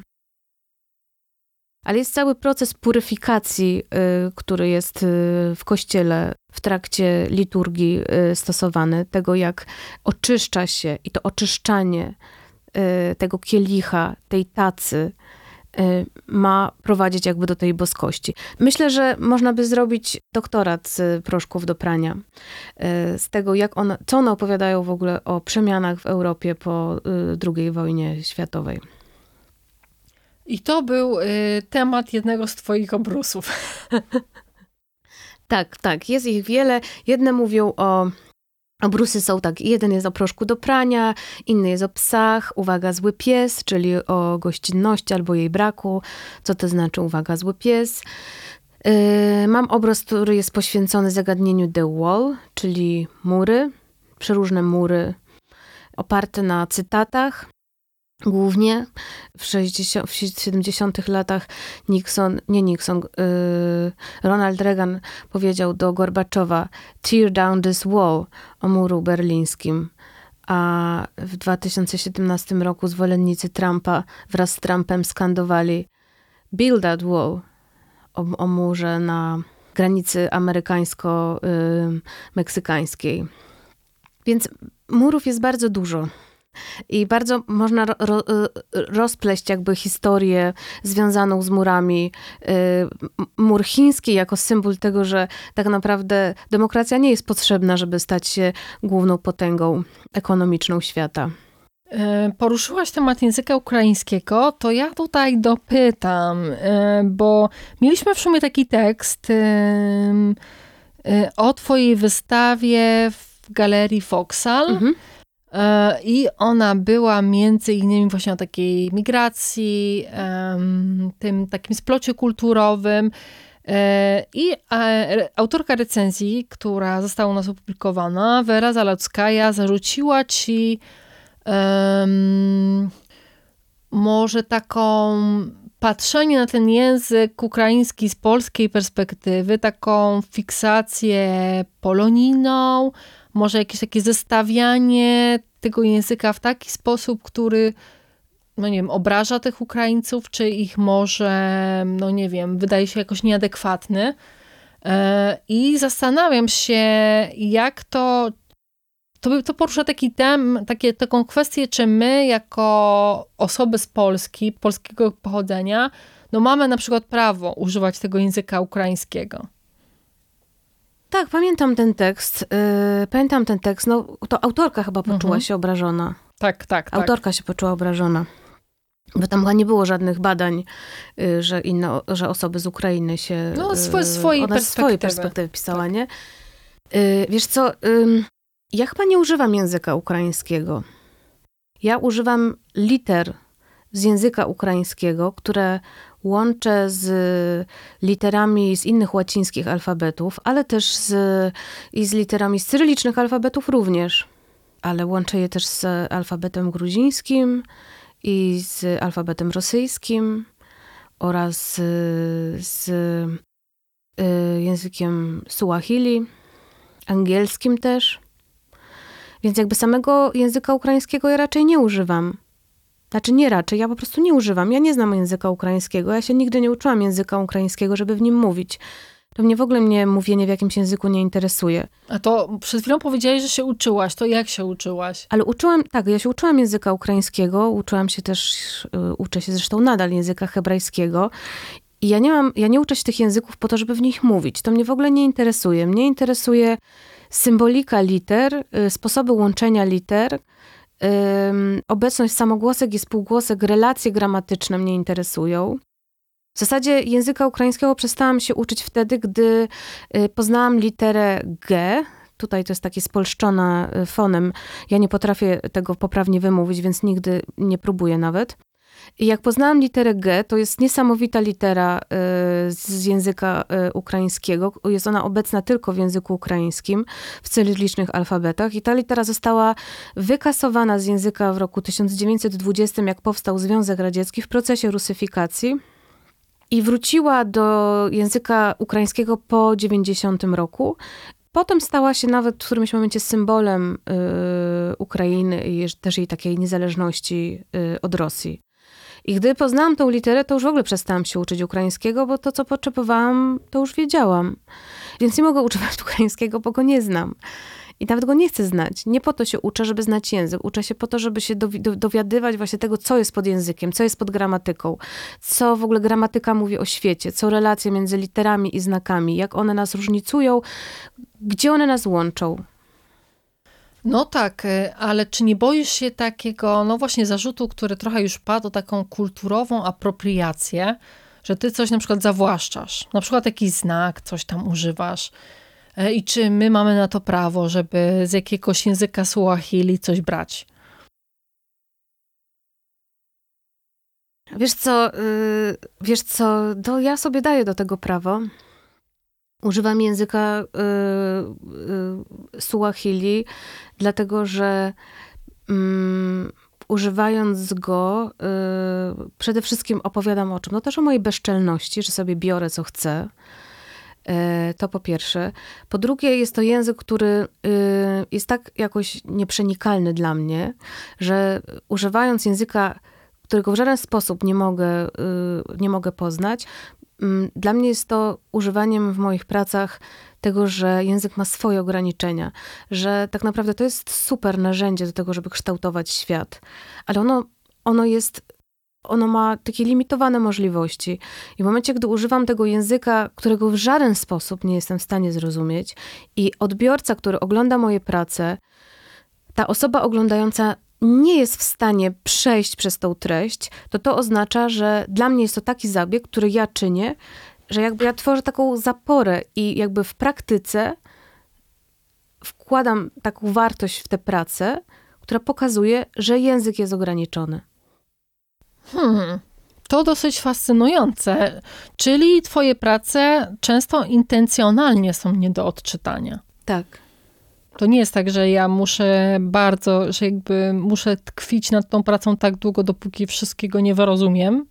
Ale jest cały proces puryfikacji, y, który jest y, w kościele w trakcie liturgii y, stosowany, tego jak oczyszcza się i to oczyszczanie tego kielicha, tej tacy ma prowadzić jakby do tej boskości. Myślę, że można by zrobić doktorat z proszków do prania. Z tego, jak one, co one opowiadają w ogóle o przemianach w Europie po drugiej wojnie światowej. I to był y, temat jednego z twoich obrusów. Tak, tak. Jest ich wiele. Jedne mówią o Obrusy są tak, jeden jest o proszku do prania, inny jest o psach, uwaga, zły pies, czyli o gościnności albo jej braku. Co to znaczy uwaga, zły pies? Yy, mam obraz, który jest poświęcony zagadnieniu The Wall, czyli mury, przeróżne mury, oparte na cytatach. Głównie w, sześćdziesiątych, w siedemdziesiątych latach Nixon, nie Nixon, yy, Ronald Reagan powiedział do Gorbaczowa tear down this wall o muru berlińskim, a w dwa tysiące siedemnastym roku zwolennicy Trumpa wraz z Trumpem skandowali build that wall o, o murze na granicy amerykańsko-meksykańskiej. Więc murów jest bardzo dużo. I bardzo można ro, ro, rozpleść jakby historię związaną z murami. Mur chiński jako symbol tego, że tak naprawdę demokracja nie jest potrzebna, żeby stać się główną potęgą ekonomiczną świata. Poruszyłaś temat języka ukraińskiego, to ja tutaj dopytam, bo mieliśmy w sumie taki tekst o twojej wystawie w Galerii Vauxhall. Mhm. I ona była między innymi właśnie o takiej migracji, tym takim splocie kulturowym. I autorka recenzji, która została u nas opublikowana, Wera Zalockaja, zarzuciła ci um, może taką patrzenie na ten język ukraiński z polskiej perspektywy, taką fiksację poloniną, może jakieś takie zestawianie tego języka w taki sposób, który, no nie wiem, obraża tych Ukraińców, czy ich może, no nie wiem, wydaje się jakoś nieadekwatny. I zastanawiam się, jak to, to, to porusza taki tem, takie, taką kwestię, czy my jako osoby z Polski, polskiego pochodzenia, no mamy na przykład prawo używać tego języka ukraińskiego. Tak, pamiętam ten tekst. Yy, pamiętam ten tekst. No, to autorka chyba poczuła mhm. się obrażona. Tak, tak, tak. Autorka się poczuła obrażona. Bo tam chyba nie było żadnych badań, yy, że inne, że osoby z Ukrainy się... No, swoje, swojej ona perspektywy. swojej perspektywy pisała, tak. nie? Yy, wiesz co, yy, ja chyba nie używam języka ukraińskiego. Ja używam liter z języka ukraińskiego, które łączę z literami z innych łacińskich alfabetów, ale też z, i z literami z cyrylicznych alfabetów również. Ale łączę je też z alfabetem gruzińskim i z alfabetem rosyjskim oraz z, z y, językiem suahili, angielskim też. Więc jakby samego języka ukraińskiego ja raczej nie używam. Znaczy nie raczej, ja po prostu nie używam. Ja nie znam języka ukraińskiego. Ja się nigdy nie uczyłam języka ukraińskiego, żeby w nim mówić. To mnie w ogóle mnie mówienie w jakimś języku nie interesuje. A to przed chwilą powiedziałaś, że się uczyłaś. To jak się uczyłaś? Ale uczyłam, tak, ja się uczyłam języka ukraińskiego. Uczyłam się też, yy, uczę się zresztą nadal języka hebrajskiego. I ja nie mam, ja nie uczę się tych języków po to, żeby w nich mówić. To mnie w ogóle nie interesuje. Mnie interesuje symbolika liter, yy, sposoby łączenia liter, Yy, obecność samogłosek i spółgłosek, relacje gramatyczne mnie interesują. W zasadzie języka ukraińskiego przestałam się uczyć wtedy, gdy yy, poznałam literę G. Tutaj to jest takie spolszczona fonem. Ja nie potrafię tego poprawnie wymówić, więc nigdy nie próbuję nawet. I jak poznałam literę G, to jest niesamowita litera y, z języka y, ukraińskiego. Jest ona obecna tylko w języku ukraińskim, w cyrylicznych alfabetach. I ta litera została wykasowana z języka w roku tysiąc dziewięćset dwudziestym, jak powstał Związek Radziecki w procesie rusyfikacji. I wróciła do języka ukraińskiego po dziewięćdziesiątym roku. Potem stała się nawet w którymś momencie symbolem y, Ukrainy i też jej takiej niezależności y, od Rosji. I gdy poznałam tą literę, to już w ogóle przestałam się uczyć ukraińskiego, bo to, co potrzebowałam, to już wiedziałam. Więc nie mogę używać ukraińskiego, bo go nie znam. I nawet go nie chcę znać. Nie po to się uczę, żeby znać język. Uczę się po to, żeby się dowiadywać właśnie tego, co jest pod językiem, co jest pod gramatyką, co w ogóle gramatyka mówi o świecie, co relacje między literami i znakami, jak one nas różnicują, gdzie one nas łączą. No tak, ale czy nie boisz się takiego, no właśnie zarzutu, który trochę już padł, o taką kulturową apropriację, że ty coś na przykład zawłaszczasz, na przykład jakiś znak, coś tam używasz i czy my mamy na to prawo, żeby z jakiegoś języka suahili coś brać? Wiesz co, yy, wiesz co, to ja sobie daję do tego prawo. Używam języka y, y, suahili, dlatego że y, używając go y, przede wszystkim opowiadam o czym? No też o mojej bezczelności, że sobie biorę co chcę. Y, to po pierwsze. Po drugie jest to język, który y, jest tak jakoś nieprzenikalny dla mnie, że używając języka, którego w żaden sposób nie mogę, y, nie mogę poznać, dla mnie jest to używaniem w moich pracach tego, że język ma swoje ograniczenia, że tak naprawdę to jest super narzędzie do tego, żeby kształtować świat, ale ono, ono jest, ono ma takie limitowane możliwości. I w momencie, gdy używam tego języka, którego w żaden sposób nie jestem w stanie zrozumieć i odbiorca, który ogląda moje prace, ta osoba oglądająca nie jest w stanie przejść przez tą treść, to to oznacza, że dla mnie jest to taki zabieg, który ja czynię, że jakby ja tworzę taką zaporę i jakby w praktyce wkładam taką wartość w tę pracę, która pokazuje, że język jest ograniczony. Hmm, to dosyć fascynujące. Czyli twoje prace często intencjonalnie są nie do odczytania. Tak. To nie jest tak, że ja muszę bardzo, że jakby muszę tkwić nad tą pracą tak długo, dopóki wszystkiego nie wyrozumiem,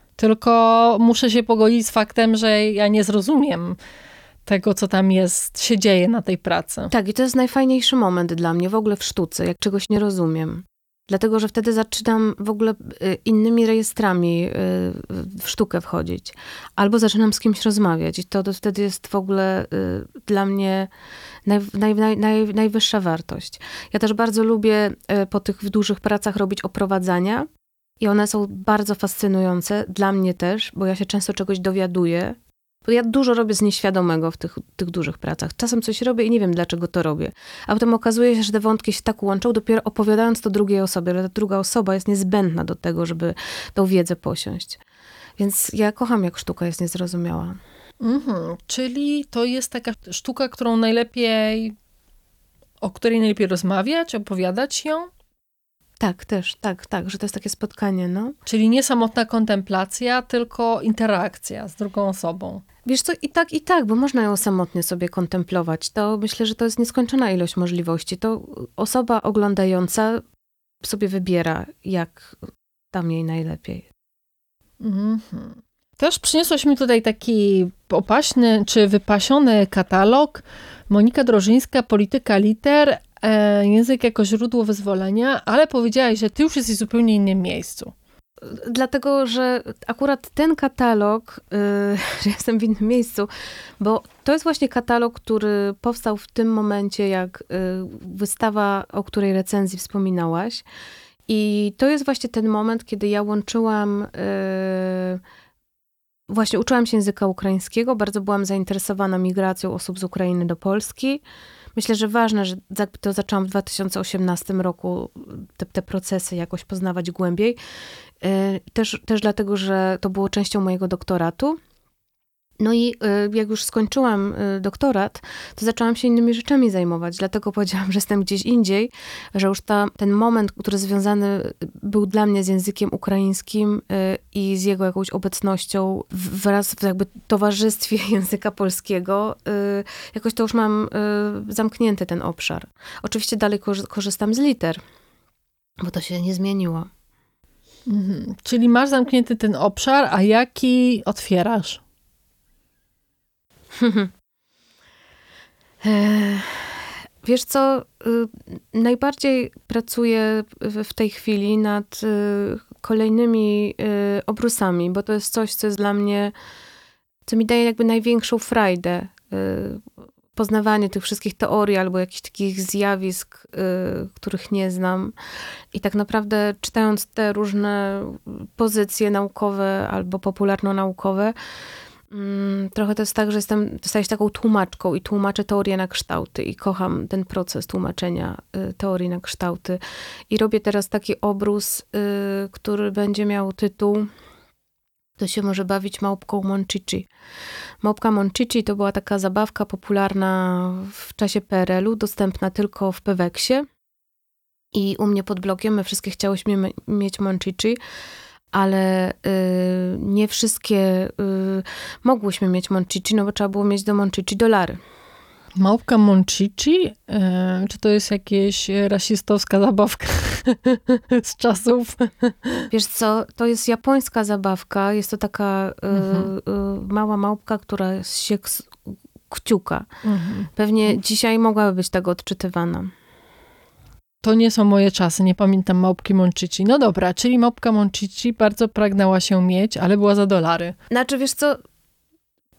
tylko muszę się pogodzić z faktem, że ja nie zrozumiem tego, co tam jest, się dzieje na tej pracy. Tak, i to jest najfajniejszy moment dla mnie w ogóle w sztuce, jak czegoś nie rozumiem. Dlatego, że wtedy zaczynam w ogóle innymi rejestrami w sztukę wchodzić. Albo zaczynam z kimś rozmawiać i to, to wtedy jest w ogóle dla mnie naj, naj, naj, naj, najwyższa wartość. Ja też bardzo lubię po tych dużych pracach robić oprowadzania i one są bardzo fascynujące, dla mnie też, bo ja się często czegoś dowiaduję. Bo ja dużo robię z nieświadomego w tych, tych dużych pracach. Czasem coś robię i nie wiem, dlaczego to robię. A potem okazuje się, że te wątki się tak łączą, dopiero opowiadając to drugiej osobie, ale ta druga osoba jest niezbędna do tego, żeby tą wiedzę posiąść. Więc ja kocham, jak sztuka jest niezrozumiała. Mhm, czyli to jest taka sztuka, którą najlepiej, o której najlepiej rozmawiać, opowiadać ją? Tak, też, tak, tak, że to jest takie spotkanie, no. Czyli nie samotna kontemplacja, tylko interakcja z drugą osobą. Wiesz co, i tak, i tak, bo można ją samotnie sobie kontemplować. To myślę, że to jest nieskończona ilość możliwości. To osoba oglądająca sobie wybiera, jak tam jej najlepiej. Mhm. Też przyniosłaś mi tutaj taki opaśny, czy wypasiony katalog. Monika Drożyńska, Polityka liter, e, język jako źródło wyzwolenia, ale powiedziałaś, że ty już jesteś w zupełnie innym miejscu. Dlatego, że akurat ten katalog, yy, że jestem w innym miejscu, bo to jest właśnie katalog, który powstał w tym momencie, jak yy, wystawa, o której recenzji wspominałaś. I to jest właśnie ten moment, kiedy ja łączyłam, yy, właśnie uczyłam się języka ukraińskiego, bardzo byłam zainteresowana migracją osób z Ukrainy do Polski. Myślę, że ważne, że to zaczęłam w dwa tysiące osiemnastym roku te, te procesy jakoś poznawać głębiej. Też, też dlatego, że to było częścią mojego doktoratu. No i jak już skończyłam doktorat, to zaczęłam się innymi rzeczami zajmować. Dlatego powiedziałam, że jestem gdzieś indziej, że już ta, ten moment, który związany był dla mnie z językiem ukraińskim i z jego jakąś obecnością wraz w jakby towarzystwie języka polskiego, jakoś to już mam zamknięty ten obszar. Oczywiście dalej korzystam z liter, bo to się nie zmieniło. Mhm. Czyli masz zamknięty ten obszar, a jaki otwierasz? Wiesz co, najbardziej pracuję w tej chwili nad kolejnymi obrusami, bo to jest coś, co jest dla mnie, co mi daje jakby największą frajdę. Poznawanie tych wszystkich teorii albo jakichś takich zjawisk, których nie znam. I tak naprawdę czytając te różne pozycje naukowe albo popularno-naukowe, trochę to jest tak, że jestem, staję się taką tłumaczką i tłumaczę teorię na kształty i kocham ten proces tłumaczenia teorii na kształty. I robię teraz taki obrus, który będzie miał tytuł To się może bawić małpką Monchichi. Małpka Monchichi to była taka zabawka popularna w czasie P R L u, dostępna tylko w Peweksie. I u mnie pod blokiem my wszystkie chciałyśmy mieć Monchichi, ale y, nie wszystkie y, mogłyśmy mieć Monchichi, no bo trzeba było mieć do Monchichi dolary. Małpka Monchichi? Yy, czy to jest jakieś rasistowska zabawka z czasów? Wiesz co, to jest japońska zabawka. Jest to taka y, mhm. y, mała małpka, która się kciuka. Mhm. Pewnie dzisiaj mogłaby być tak odczytywana. To nie są moje czasy, nie pamiętam małpki Monchichi. No dobra, czyli małpka Monchichi bardzo pragnęła się mieć, ale była za dolary. Znaczy, wiesz co,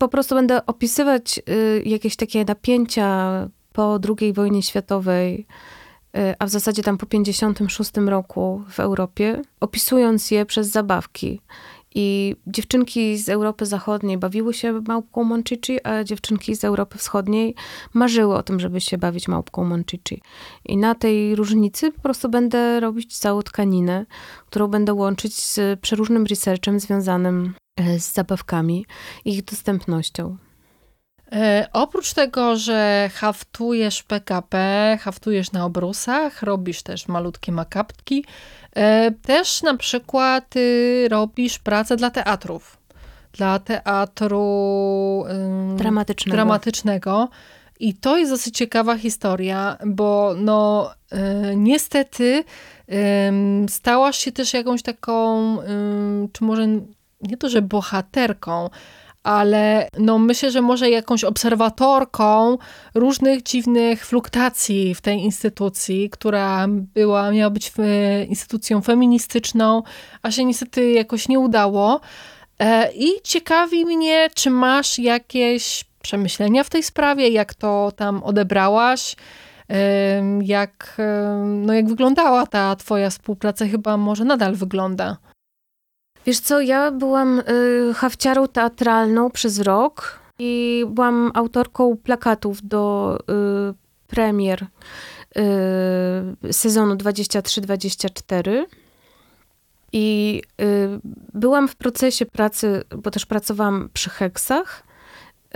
po prostu będę opisywać y, jakieś takie napięcia po drugiej wojnie światowej, y, a w zasadzie tam po pięćdziesiątym szóstym roku w Europie, opisując je przez zabawki. I dziewczynki z Europy Zachodniej bawiły się małpką Monchichi, a dziewczynki z Europy Wschodniej marzyły o tym, żeby się bawić małpką Monchichi. I na tej różnicy po prostu będę robić całą tkaninę, którą będę łączyć z przeróżnym researchem związanym z zabawkami i ich dostępnością. E, oprócz tego, że haftujesz P K P, haftujesz na obrusach, robisz też malutkie makapki, e, też na przykład y, robisz pracę dla teatrów. Dla teatru y, dramatycznego. dramatycznego. I to jest dosyć ciekawa historia, bo no y, niestety y, stałaś się też jakąś taką, y, czy może nie to, że bohaterką, ale no myślę, że może jakąś obserwatorką różnych dziwnych fluktuacji w tej instytucji, która była, miała być instytucją feministyczną, a się niestety jakoś nie udało. I ciekawi mnie, czy masz jakieś przemyślenia w tej sprawie, jak to tam odebrałaś, jak, no jak wyglądała ta twoja współpraca, chyba może nadal wygląda. Wiesz co, ja byłam y, hafciarą teatralną przez rok i byłam autorką plakatów do y, premier y, sezonu dwadzieścia trzy dwadzieścia cztery. I y, byłam w procesie pracy, bo też pracowałam przy heksach, y,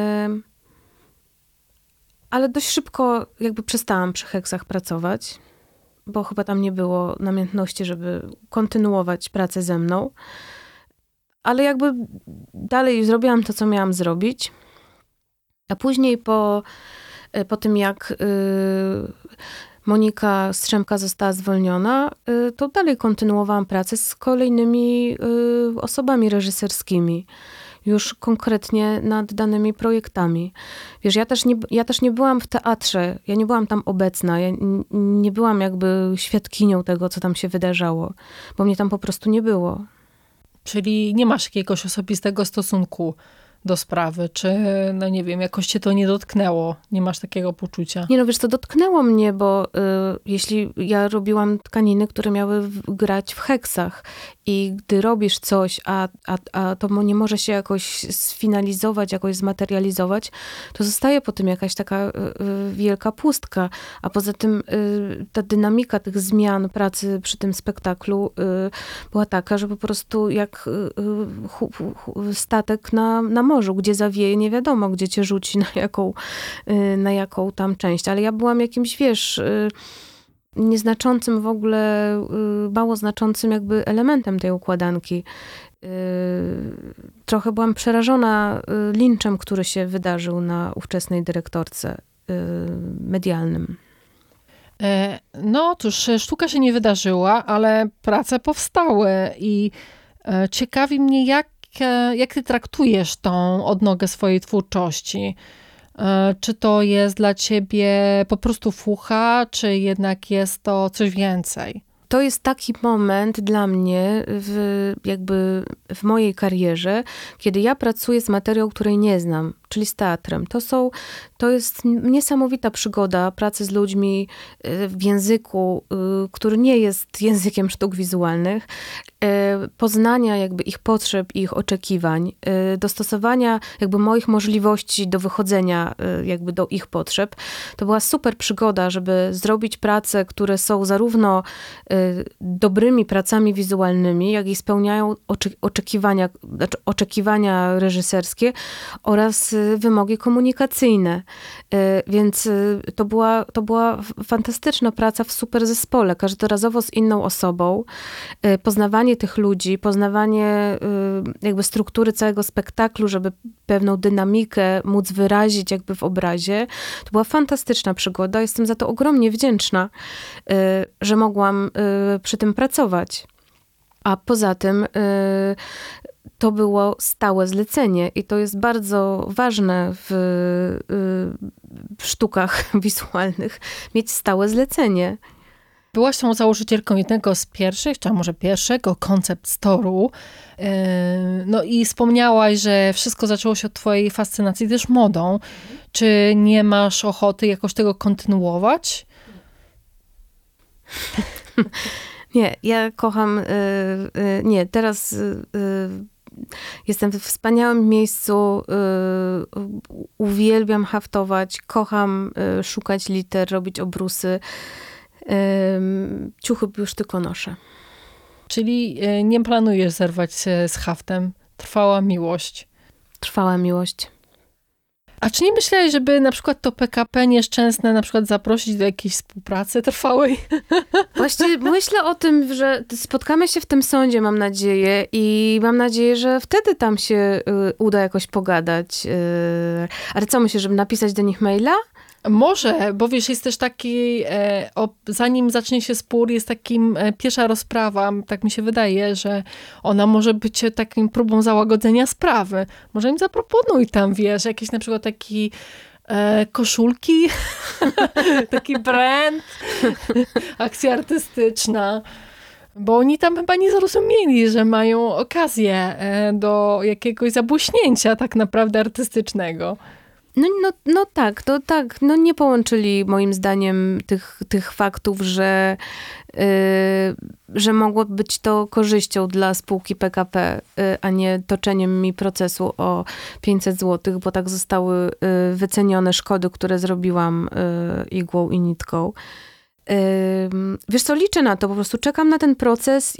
ale dość szybko jakby przestałam przy heksach pracować, bo chyba tam nie było namiętności, żeby kontynuować pracę ze mną. Ale jakby dalej zrobiłam to, co miałam zrobić. A później po, po tym, jak y, Monika Strzemka została zwolniona, y, to dalej kontynuowałam pracę z kolejnymi y, osobami reżyserskimi. Już konkretnie nad danymi projektami. Wiesz, ja też nie, ja też nie byłam w teatrze, ja nie byłam tam obecna, ja nie byłam jakby świadkinią tego, co tam się wydarzało, bo mnie tam po prostu nie było. Czyli nie masz jakiegoś osobistego stosunku do sprawy, czy no nie wiem, jakoś cię to nie dotknęło, nie masz takiego poczucia? Nie no, wiesz, to dotknęło mnie, bo y, jeśli ja robiłam tkaniny, które miały w, grać w heksach i gdy robisz coś, a, a, a to nie może się jakoś sfinalizować, jakoś zmaterializować, to zostaje po tym jakaś taka y, y, wielka pustka, a poza tym y, ta dynamika tych zmian pracy przy tym spektaklu y, była taka, że po prostu jak y, hu, hu, statek na, na morzu, gdzie zawieje, nie wiadomo, gdzie cię rzuci, na jaką, na jaką tam część. Ale ja byłam jakimś, wiesz, nieznaczącym w ogóle, mało znaczącym jakby elementem tej układanki. Trochę byłam przerażona linczem, który się wydarzył na ówczesnej dyrektorce medialnym. No cóż, sztuka się nie wydarzyła, ale prace powstały i ciekawi mnie, jak Jak ty traktujesz tą odnogę swojej twórczości? Czy to jest dla ciebie po prostu fucha, czy jednak jest to coś więcej? To jest taki moment dla mnie w, jakby w mojej karierze, kiedy ja pracuję z materią, której nie znam, czyli z teatrem. To są, to jest niesamowita przygoda pracy z ludźmi w języku, który nie jest językiem sztuk wizualnych, poznania jakby ich potrzeb i ich oczekiwań, dostosowania jakby moich możliwości do wychodzenia jakby do ich potrzeb. To była super przygoda, żeby zrobić prace, które są zarówno dobrymi pracami wizualnymi, jak i spełniają oczekiwania, znaczy oczekiwania reżyserskie oraz wymogi komunikacyjne. Więc to była, to była fantastyczna praca w super zespole, każdorazowo z inną osobą. Poznawanie tych ludzi, poznawanie jakby struktury całego spektaklu, żeby pewną dynamikę móc wyrazić jakby w obrazie. To była fantastyczna przygoda. Jestem za to ogromnie wdzięczna, że mogłam przy tym pracować. A poza tym to było stałe zlecenie i to jest bardzo ważne w, w sztukach wizualnych, mieć stałe zlecenie. Byłaś tą założycielką jednego z pierwszych, czy może pierwszego koncept storu. No i wspomniałaś, że wszystko zaczęło się od twojej fascynacji też modą. Czy nie masz ochoty jakoś tego kontynuować? Nie, ja kocham, y, y, nie, teraz y, y, jestem w wspaniałym miejscu, y, uwielbiam haftować, kocham y, szukać liter, robić obrusy. Y, ciuchy już tylko noszę. Czyli y, nie planujesz zerwać się z haftem? Trwała miłość. Trwała miłość. A czy nie myślałeś, żeby na przykład to P K P nieszczęsne na przykład zaprosić do jakiejś współpracy trwałej? Właśnie myślę o tym, że spotkamy się w tym sądzie, mam nadzieję, i mam nadzieję, że wtedy tam się y, uda jakoś pogadać. Y, ale co myślisz, żeby napisać do nich maila? Może, bo wiesz, jest też taki, e, o, zanim zacznie się spór, jest takim e, pierwsza rozprawa, tak mi się wydaje, że ona może być takim próbą załagodzenia sprawy. Może im zaproponuj tam, wiesz, jakieś na przykład taki e, koszulki, taki brand, akcja artystyczna. Bo oni tam chyba nie zrozumieli, że mają okazję e, do jakiegoś zabłyśnięcia tak naprawdę artystycznego. No, no, no tak, to tak, no nie połączyli moim zdaniem tych, tych faktów, że, yy, że mogło być to korzyścią dla spółki P K P, yy, a nie toczeniem mi procesu o pięćset złotych, bo tak zostały yy, wycenione szkody, które zrobiłam yy, igłą i nitką. Yy, wiesz co, liczę na to, po prostu czekam na ten proces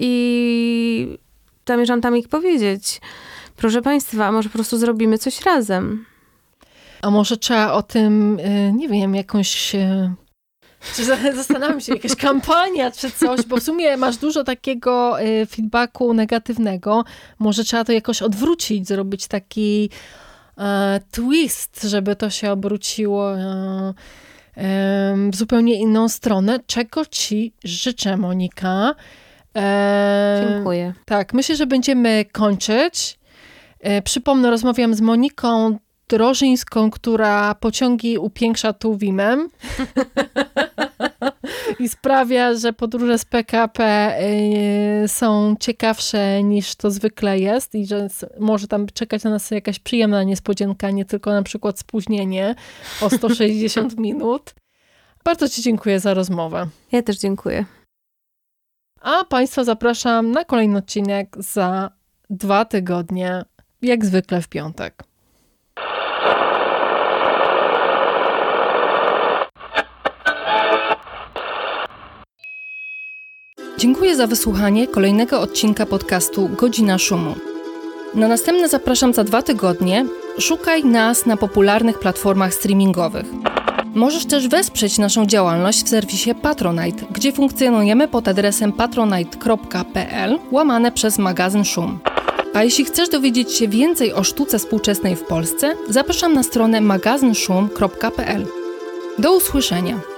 i zamierzam tam ich powiedzieć. Proszę państwa, może po prostu zrobimy coś razem. A może trzeba o tym, nie wiem, jakąś... Czy zastanawiam się, jakaś kampania czy coś, bo w sumie masz dużo takiego feedbacku negatywnego. Może trzeba to jakoś odwrócić, zrobić taki e, twist, żeby to się obróciło e, e, w zupełnie inną stronę. Czego ci życzę, Monika. E, Dziękuję. Tak, myślę, że będziemy kończyć. E, przypomnę, rozmawiam z Moniką Drożyńską, która pociągi upiększa tułwimem i sprawia, że podróże z P K P y, są ciekawsze niż to zwykle jest i że może tam czekać na nas jakaś przyjemna niespodzianka, nie tylko na przykład spóźnienie o sto sześćdziesiąt minut. Bardzo ci dziękuję za rozmowę. Ja też dziękuję. A państwa zapraszam na kolejny odcinek za dwa tygodnie, jak zwykle w piątek. Dziękuję za wysłuchanie kolejnego odcinka podcastu Godzina Szumu. Na następne zapraszam za dwa tygodnie. Szukaj nas na popularnych platformach streamingowych. Możesz też wesprzeć naszą działalność w serwisie Patronite, gdzie funkcjonujemy pod adresem patronite.pl łamane przez magazyn Szum. A jeśli chcesz dowiedzieć się więcej o sztuce współczesnej w Polsce, zapraszam na stronę magazyn szum kropka p l. Do usłyszenia!